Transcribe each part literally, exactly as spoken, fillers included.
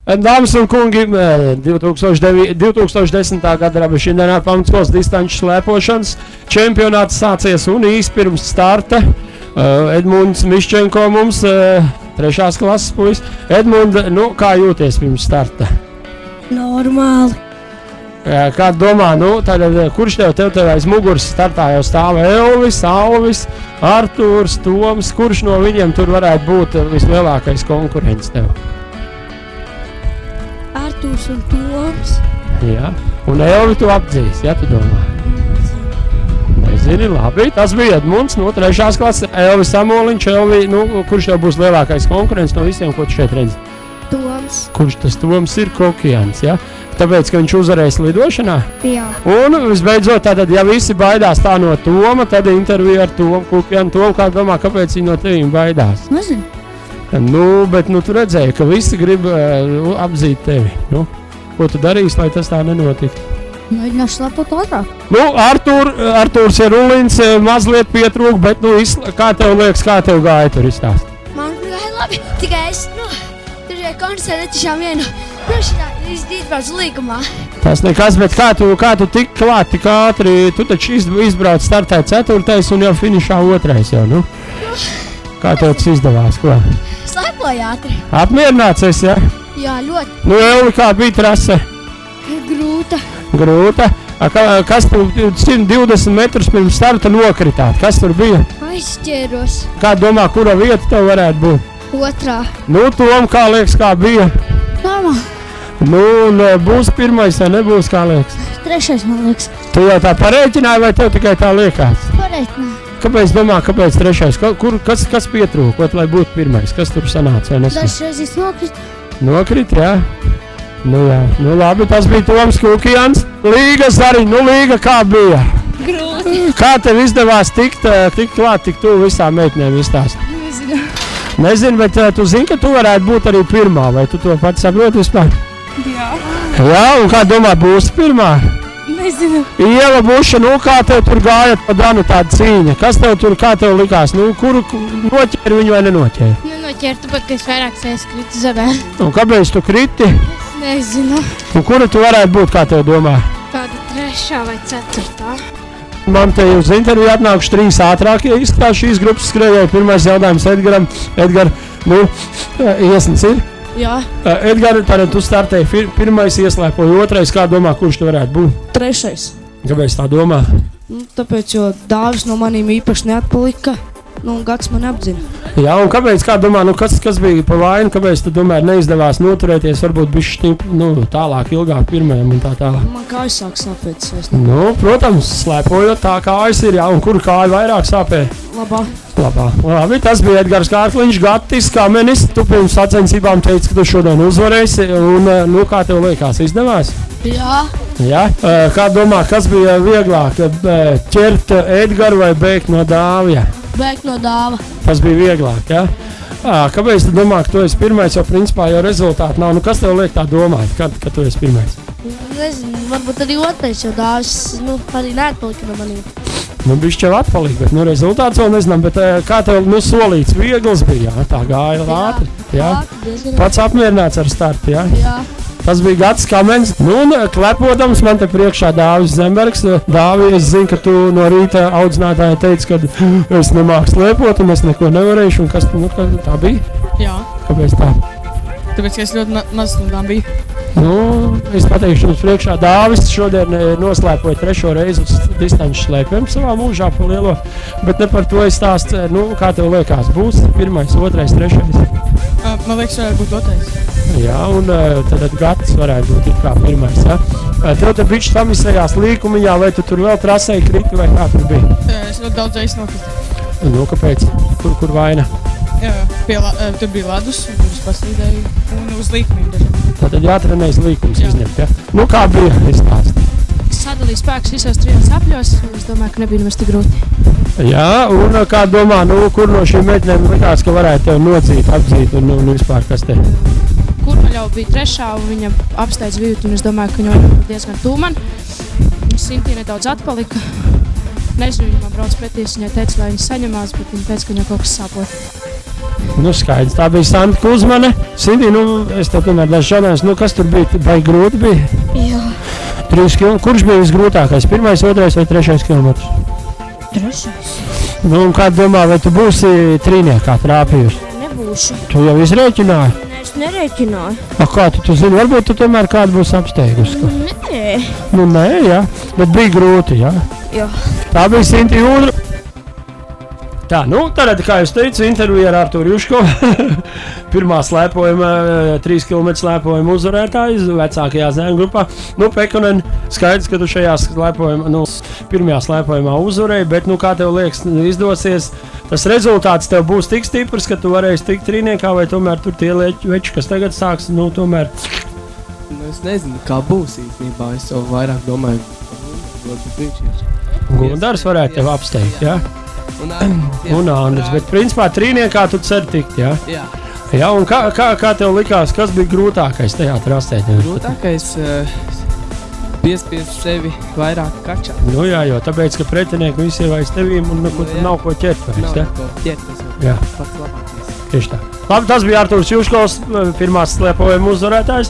Dāmas un kungi, divtūkstoš desmitā gada Rabeša Indiānā pamatskolas distanču slēpošanas čempionāts sācies un īsti pirms starta Edmunds Miščenko mums, trešās klases puisis. Edmund, nu, kā jūties pirms starta? Normāli. Kā domā, nu, tad, kurš tev, tev, tev aiz muguras startā jau stāv Elvis, Alvis, Artūrs, Toms, kurš no viņiem tur varētu būt vislielākais konkurents tev? Artūrs un Toms. Jā, un Elvi tu apdzīs, ja tu domā? Nezini, labi, tas bija Edmunds, no trešās klases, Elvis Samoliņš, Elvi, nu, kurš tev būs lielākais konkurents no visiem, ko tu šeit redzi? Toms. Kurš tas Toms ir? Kokijans, ja? Tāpēc, ka viņš uzvarēs lidošanā? Jā. Un visbeidzot, tātad, ja visi baidās tā no Toma, tad intervija ar Tomu Kokijanu. Tomu, kā domā, kāpēc viņi no tevīm baidās? Nezinu. Nu, bet, nu, tu redzēji, ka visi grib uh, apzīt tevi. Nu, ko tu darīsi, lai tas tā nenotiktu? Mēģināšu slēpot ātrāk. Nu, Artūr, Artūrs ir Ulins, mazliet pietrūk, bet, nu, izla, kā tev liekas, kā tev gāja tur izstāst? Man gāja labi, tikai es, nu, tur ir koncertē netiešām vienu, nu, šitā izbrauc līgumā. Tas nekas, bet kā tu, kā tu tik klāt, tik ātri, tu taču izbrauc startē ceturtais un jau finišā otrais jau, nu? Kā tev tas izdevās, ko? Slēpoju ātri. Apmierināts esi, ja? Jā, ļoti. Nu, Elvi, kā bija trase? Grūta. Grūta. A, kas tu simt divdesmit metrus pirms starta nokritāt? Kas tur bija? Aizķēros. Kā domā, kura vieta tev varētu būt? Otrā. Nu, Tom, kā liekas, kā bija? Tomā. Nu, un būs pirmais vai nebūs, kā liekas? Trešais, man liekas. Tu jau tā parēķināji vai tev tikai tā liekas? Pareiķināju. Kāpēc domā, kāpēc trešais? Kur, kas, kas pietrūkot, lai būtu pirmais? Kas tur sanāca vai nesanāca? Dažreiz nokrīt. Nokrit, jā. Nu jā, nu labi, tas bija Toms Kukijans. Līgas arī, nu Līga kā bija? Grūti. Kā tev izdevās tikt, tikt klāt, tik tu visām meitnēm izstāst? Nezinu. Nezinu, bet tu zini, ka tu varētu būt arī pirmā, vai tu to pats saproti vispār? Jā. Jā, un kā domā, būs pirmā? Nezinu. Ieva Buša, nu kā tev tur gāja pa Danu tāda cīņa? Kas tev tur, kā tev likās? Nu, kuru noķēri viņu vai nenoķēri? Nenoķēri, tāpēc, ka es vairāk sēs kritu zemē. Un kāpēc tu kriti? Nezinu. Un kura tu varētu būt, kā tev domā? Kāda trešā vai ceturtā? Man te uz interviju atnākuši trīs ātrākie izskatās šīs grupas skrējēji. Pirmais jautājums Edgaram. Edgar, nu, iesnic ir? Jā. Edgar, tātad tu startēji fir- pirmais, ieslēpoji otrais. Kā domā, kurš tu varētu būt? Trešais. Kāpēc tā domā? Nu, tāpēc, jo Dāvis no manīm īpaši neatpalika. Nu, gads man apzina. Jā, un kāpēc, kā domā, nu, kas, kas bija pa vainu, kāpēc tu tomēr neizdevās noturēties, varbūt bišķi nu, tālāk, ilgāk pirmajam un tā tālāk? Man kājas sāk sāpēt. Nu, protams, slēpojot tā kājas ir, jā, un kur kāja vairāk sāpē? Labā. Labā. Labi, tas bija Edgars Kārkliņš, Gatis Kamenis. Tu pirms sacensībām teici, ka tu šodien uzvarēsi, un, nu, kā tev liekas, izdevās? Jā. Jā? Kā domā, kas bija vieglāk, ķert Edgaru vai bēgt no Dāvija? Bēgt no Dāva. Tas bija vieglāk, jā? À, kāpēc tu domā, ka tu esi pirmais, jo principā jau rezultāti nav? Nu, kas tev liek tā domāt, kad, kad tu esi pirmais? Nezinu, varbūt arī otrais, jo Dāvis, nu, arī neatpalika no manīm. Nu, bišķi jau atpalika, bet, nu, rezultāts vēl nezinām, bet kā tev, nu, solīts viegls bija, jā? Tā gāja ātri, jā? Pats apmierināts ar startu, jā? Jā. Tas bija Gatis Kamens. Nu, un klepodams man te priekšā Dāvis Zembergs. Dāvi, es zinu, ka tu no rīta audzinātāja teici, ka es nemāku slēpot un es neko nevarēšu. Un kas nu, tā bija? Jā. Kāpēc tā? Tāpēc, ka es ļoti ma maz stundām biju. Nu, es pateikšu jums priekšā. Dāvis šodien noslēpoja trešo reizi uz distanču slēpēm savā mūžā pa lielo. Bet ne par to es stāstu, nu, kā tev liekas, būs pirmais, otrais, trešais? Uh, man liekas, varētu būt otrais. Jā, un tad Gatis varētu būt it kā pirmais, ja? Tev te bišķi samisējās līkumiņā, vai tu tur vēl trasēji kriti, vai kā tur bija? Es ļoti daudz reizes nokritu. Nu, kāpēc? Kur, kur vaina? Jā, pie la, tur bija ledus, un tur es paslīdēju, un uz līkumiem dažiem. Tātad jātrenējas līkums izņemt, ja? Nu, kā bija izstāst? Es sadalīju spēkus visos trijos apļos, un es domāju, ka nebija nemaz tik grūti. Jā, un kā domā, nu, kur no šīm meitnēm likās, ka varētu tev nocīt, apdzīt, un, un vispār kas te? Kurma jau bija trešā, un viņa apsteidz vītu, un es domāju, ka viņa var diezgan tūman. Sintīja nedaudz atpalika. Nezinu, viņa man brauc pretīs, viņai teica, lai viņa saņemās, bet viņa teica, ka viņai kaut kas sāpot. Nu, skaidrs. Tā bija Santa Kuzmane. Sindi, nu, es tev tomēr dažs jautājums, nu, kas tur bija? Vai grūti bija? Jā. Trīs kilometri. Kurš bija visgrūtākais? Pirmais, otrais vai trešais kilometrs? Trešais. Nu, un kā domā, vai tu būsi trīniekā trāpījusi? Nebūšu. Tu jau izrēķināji? Nē, es nereiķināju. A, kā tu, tu zini, varbūt tu tomēr kādu būs apsteigusi? Nē. Nu, nē, jā. Bet bija grūti, jā. Jā. Tā bija Sinti Jūdra. Tā, nu, tad, kā es teicu, intervija ar Arturu Juško. Pirmā slēpojuma, trīs kilometru slēpojuma uzvarētājs vecākajā zēnu grupā. Nu, Pekonen, skaidrs, ka tu šajā slēpojumā, nu, pirmajā slēpojumā uzvarēji, bet, nu, kā tev liekas, izdosies, tas rezultāts tev būs tik stiprs, ka tu varēsi tikt trīniekā, vai tomēr tur tie veči, kas tagad sāks, nu, tomēr. Nu, es nezinu, kā būs īstenībā, es jau vairāk domāju, varbūt viņš ir. Gundars varētu tev apsteigt, jā? Un Andris, jā. Un Andris, bet principā trīniekā tu cer tikt, jā? Jā. Jā, un kā, kā, kā tev likās, kas bija grūtākais tajā trasē? Grūtākais uh, piespiest sevi vairāk kačā. Nu jā, jo tāpēc, ka pretinieki visi ir aiz tevīm un nu, Nu, jā. nav ko ķert vairs, Nav ja? ko ķert, tas Jā. jau pats labākais. Tieši tā. Labi, tas bija Arturs Juškovs, pirmās slēpojuma uzvarētājs.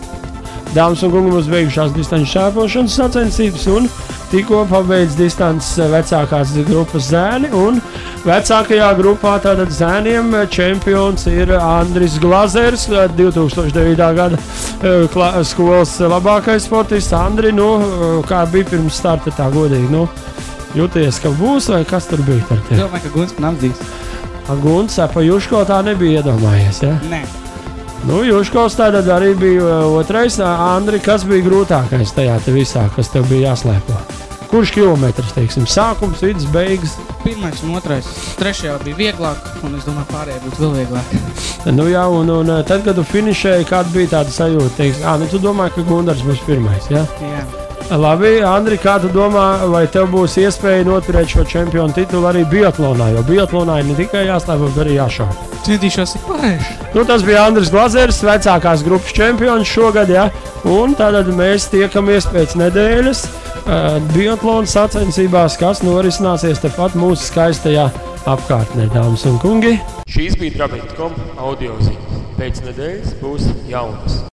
Dāmas un kungi, mums beigušās distanču šāpošanas sacensības un tikko pabeidz distances vecākās grupas zēni un vecākajā grupā tātad zēniem čempions ir Andris Glazers, divi tūkstoši devītā gada uh, skolas labākais sportists. Andri, nu, kā bija pirms starta tā godīgi, nu, jūties, ka būs vai kas tur bija ar tevi? Domāju, ka Guns man apdzīs. Guns, pa Juško tā nebija iedomājies, ja? Nē. Nu, Juškovs tātad arī bija otrais. Andri, kas bija grūtākais tajā te visā, kas tev bija jāslēpo? Kurš kilometrs, teiksim, sākums, vidus, beigas? Pirmais un otrais. Trešajā bija vieglāk, un es domāju, pārējā būs vēl vieglāk. Nu jā, un, un tad, kad tu finišēji, kāda bija tāda sajūta? Teiksim, ā, nu tu domāji, ka Gundars būs pirmais, jā? Jā. Labi, Andri, kā tu domā, vai tev būs iespēja noturēt šo čempionu titulu arī biatlonā? Jo biatlonā ir ne tikai jāslēpo, bet arī jāšauj. Centīšos ik varēšu. Nu, tas bija Andris Glazers, vecākās grupas čempions šogad, ja? Un tātad mēs tiekamies pēc nedēļas uh, biatlona sacensībās, kas norisināsies tepat mūsu skaistajā apkārtnē, dāmas un kungi. Šīs bija Trabīt punkt com audioziņas. Pēc nedēļas būs jaunas.